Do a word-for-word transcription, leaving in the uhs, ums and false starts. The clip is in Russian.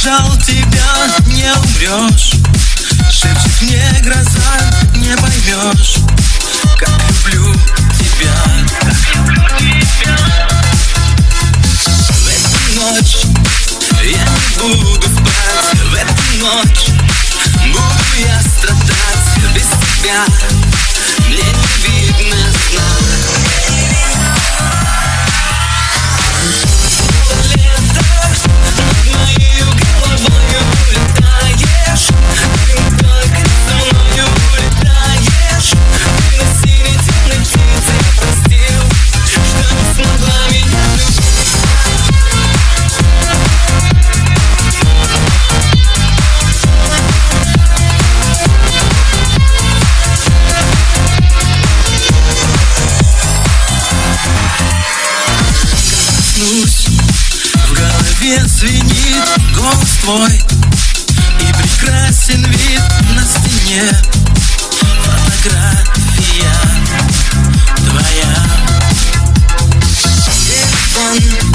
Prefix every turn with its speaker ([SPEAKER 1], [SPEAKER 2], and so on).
[SPEAKER 1] сказал, тебя не умрешь. Шепчет мне гроза, не поймешь, как люблю тебя, как люблю тебя. В эту ночь я не буду спать, в эту ночь буду я страдать без тебя. Мне не видно сна. В голове звенит голос твой, и прекрасен вид на стене. Фотография твоя. Телефон